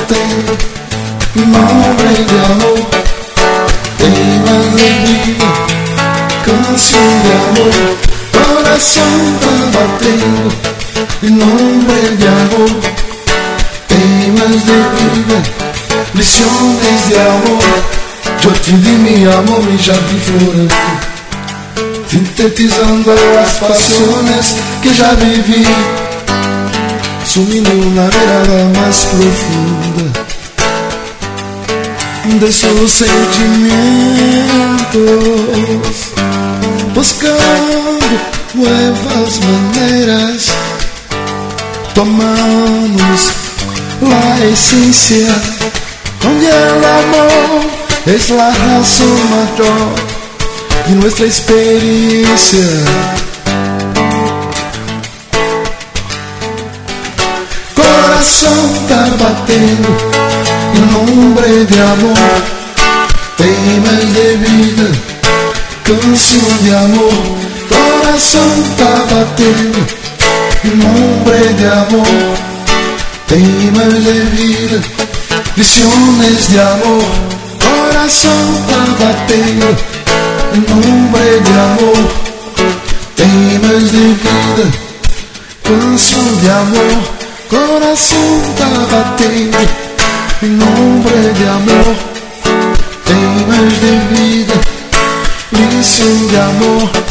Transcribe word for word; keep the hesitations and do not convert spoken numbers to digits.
batendo, mi nombre de amor, temas de vida, canción de amor, corazón está batendo, mi nombre de amor, temas de vida, lições de amor. Eu te di mi amor e já vi florando, sintetizando as pasiones que já vivi, sumindo na mirada mais profunda de sus sentimientos, buscando nuevas maneras, tomamos la esencia, donde el amor es la razón mayor de nuestra experiencia. Corazón está batendo en nombre de amor, temas de vida, canción de amor. Corazón está batendo en nombre de amor, temas de vida, lições de amor. Corazón está batendo em nombre de amor, temas de vida, canção de amor. Corazón está batendo em nombre de amor, temas de vida, lição de amor.